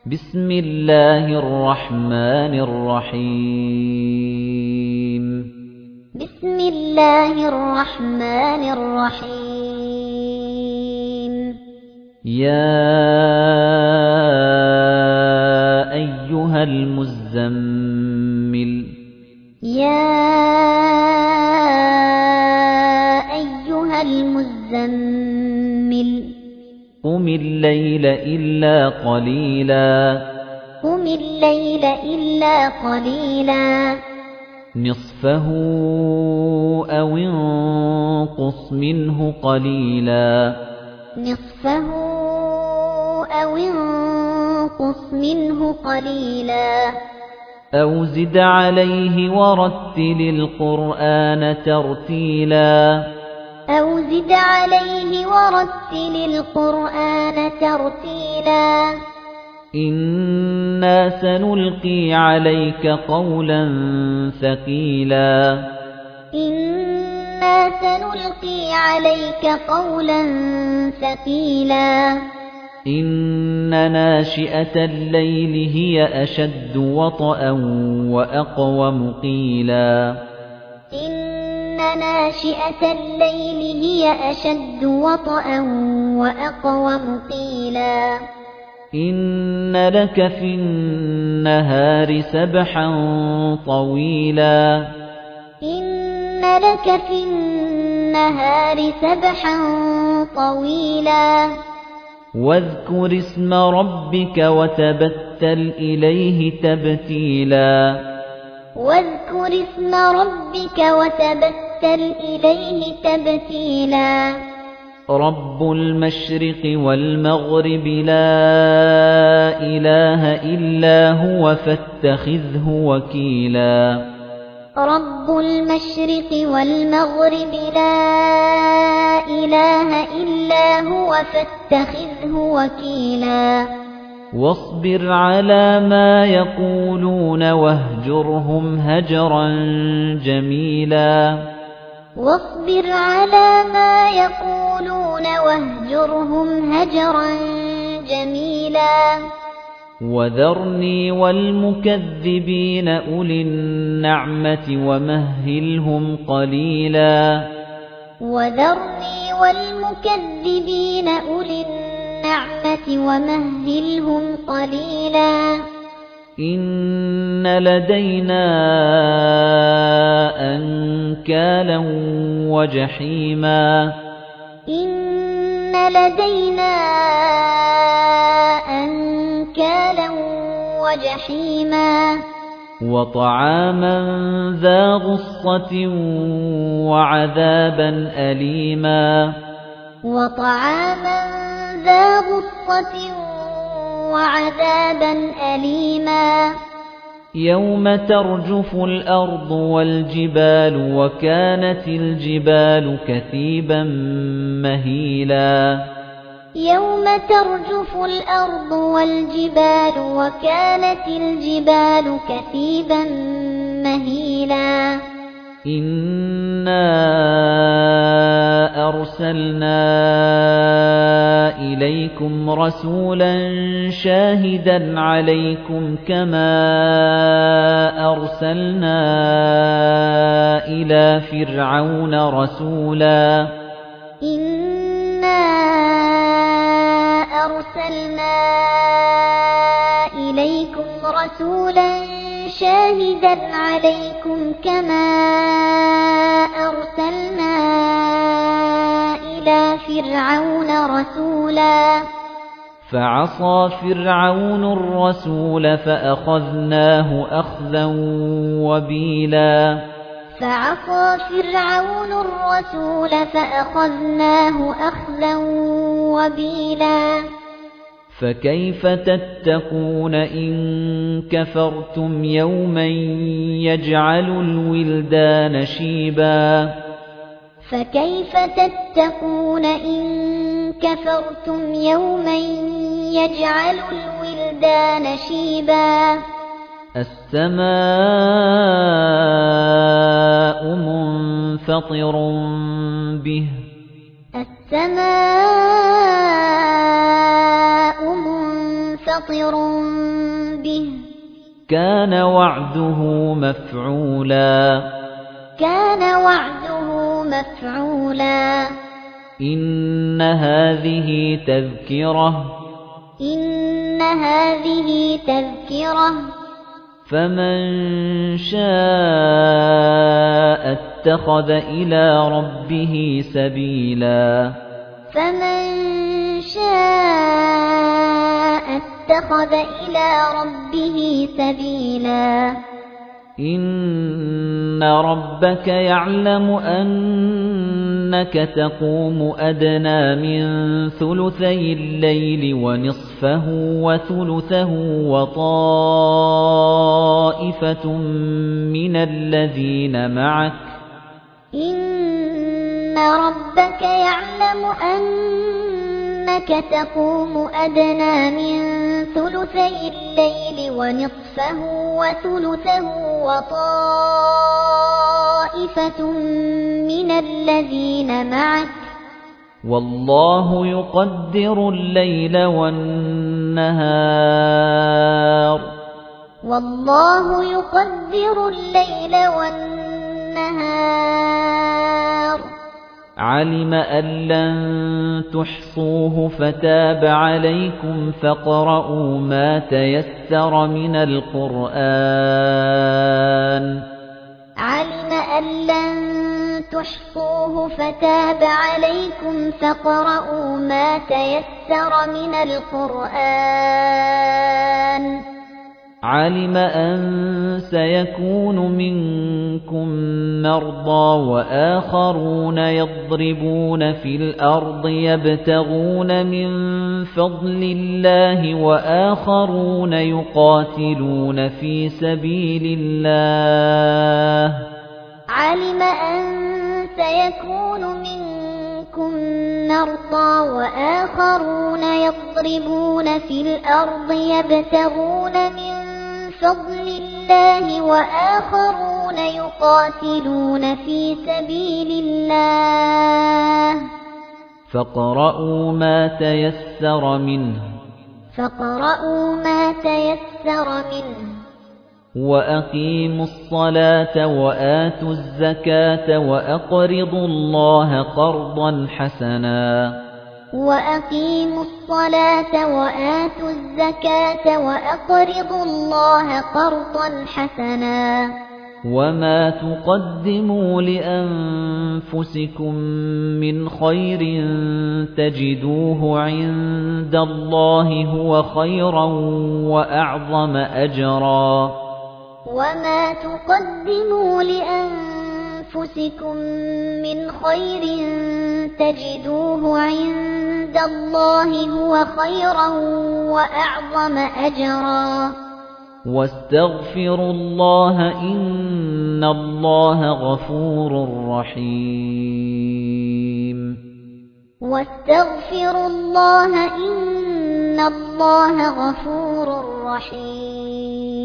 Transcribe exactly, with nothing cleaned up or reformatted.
بسم الله الرحمن الرحيم بسم الله الرحمن الرحيم يا أيها المزمل يا أيها المزمل قم الليل إلا قليلا قم الليل إلا قليلا نصفه أو انقص منه قليلا نصفه أو انقص منه قليلا أو زد عليه ورتل القرآن ترتيلا أو زد عليه ورتل القرآن ترتيلا إنا سنلقي عليك قولا ثقيلا إنا سنلقي عليك قولا ثقيلا إن ناشئة الليل هي أشد وطئا وأقوم قيلا إن ناشئة الليل هي أشد وطئا وأقوم قيلا إن لك في النهار سبحا طويلا إن لك في النهار سبحا طويلا واذكر اسم ربك وتبتل إليه تبتيلا واذكر اسم ربك وتبتل إليه تبتيلا رب المشرق والمغرب لا إله إلا هو فاتخذه وكيلا رب المشرق والمغرب لا إله إلا هو فاتخذه وكيلا واصبر على ما يقولون واهجرهم هجرا جميلا واصبر على ما يقولون واهجرهم هجرا جميلا وذرني والمكذبين أولي النعمة ومهلهم قليلا وذرني والمكذبين أولي النعمة ومهلهم قليلا إن لدينا أنكالا وجحيما إن لدينا أنكالا وجحيما وطعاما ذا غصة وعذابا أليما وطعاما ذا غصة وعذابا أليما يوم ترجف الأرض والجبال وكانت الجبال كثيبا مهيلا يوم ترجف الأرض والجبال وكانت الجبال كثيبا مهيلا إنا أرسلنا إليكم رسولا شاهدا عليكم كما أرسلنا إلى فرعون رسولا إنا أرسلنا إليكم رسولا شاهدا عليكم كما أرسلنا إلى فرعون رسولا فعصى فرعون الرسول فأخذناه أخذا وبيلا فعصى فرعون الرسول فأخذناه أخذا وبيلا فكيف تتقون إن كفرتم يوما يجعل الولدان شيبا فكيف تتقون إن كفرتم يوما يجعل الولدان شيبا السماء منفطر به السماء مُنفَطِرٌ بِهِ كَانَ وَعْدُهُ مَفْعُولًا كَانَ وَعْدُهُ مَفْعُولًا إِنَّ هَذِهِ تَذْكِرَةٌ إِنَّ هَذِهِ تَذْكِرَةٌ فَمَن شَاءَ اتَّخَذَ إِلَى رَبِّهِ سَبِيلًا فَمَن شَاءَ اتَّخَذَ إِلَى رَبِّهِ سَبِيلًا إِنَّ رَبَّكَ يَعْلَمُ أَنَّكَ تَقُومُ أَدْنَىٰ مِن ثُلُثَيِ اللَّيْلِ وَنِصْفَهُ وَثُلُثَهُ وَطَائِفَةٌ مِّنَ الَّذِينَ مَعَكَ ۚ إِنَّ رَبَّكَ يَعْلَمُ أَنَّكَ تَقُومُ أَدْنَىٰ مِن ثُلُثَيِ اللَّيْلِ وَنِصْفَهُ وَثُلُثَهُ وَطَائِفَةٌ مِّنَ الَّذِينَ مَعَكَ ۚ وَاللَّهُ يُقَدِّرُ اللَّيْلَ وَالنَّهَارَ وَاللَّهُ يُقَدِّرُ اللَّيْلَ وَالنَّهَارَ عَلِمَ أَن لَّن تُحْصُوهُ فَتَابَ عَلَيْكُمْ فَاقْرَءُوا مَا تَيَسَّرَ مِنَ الْقُرْآنِ عَلِمَ أَن لَّن تُحْصُوهُ فَتَابَ عَلَيْكُمْ فَاقْرَءُوا مَا تَيَسَّرَ مِنَ الْقُرْآنِ عَلِمَ أَن سَيَكُونُ مِنكُم مَّرْضَىٰ وَآخَرُونَ يَضْرِبُونَ فِي الْأَرْضِ يَبْتَغُونَ مِن فَضْلِ اللَّهِ وَآخَرُونَ يُقَاتِلُونَ فِي سَبِيلِ اللَّهِ عَلِمَ أَن سَيَكُونُ مِنكُم مَّرْضَىٰ وَآخَرُونَ يَضْرِبُونَ فِي الْأَرْضِ يَبْتَغُونَ مِن فَضْلِ اللَّهِ وَآخَرُونَ يُقَاتِلُونَ فِي سَبِيلِ اللَّهِ فَاقْرَءُوا مَا تَيَسَّرَ مِنْهُ فَاقْرَءُوا مَا تَيَسَّرَ مِنْهُ وَأَقِيمُوا الصَّلَاةَ وَآتُوا الزَّكَاةَ وَأَقْرِضُوا اللَّهَ قَرْضًا حَسَنًا وَأَقِيمُوا الصَّلَاةَ وَآتُوا الزَّكَاةَ وَأَقْرِضُوا اللَّهَ قَرْضًا حَسَنًا وَمَا تُقَدِّمُوا لِأَنفُسِكُم مِّنْ خَيْرٍ تَجِدُوهُ عِندَ اللَّهِ هُوَ خَيْرًا وَأَعْظَمَ أَجْرًا وَمَا تُقَدِّمُوا لِأَنفُسِكُم مِّنْ خَيْرٍ تَجِدُوهُ عِندَ اللَّهِ هُوَ خَيْرًا وَأَعْظَمَ أَجْرًا وَاسْتَغْفِرُوا اللَّهَ إِنَّ اللَّهَ غَفُورٌ رَّحِيمٌ وَاسْتَغْفِرُوا اللَّهَ إِنَّ اللَّهَ غَفُورٌ رَّحِيمٌ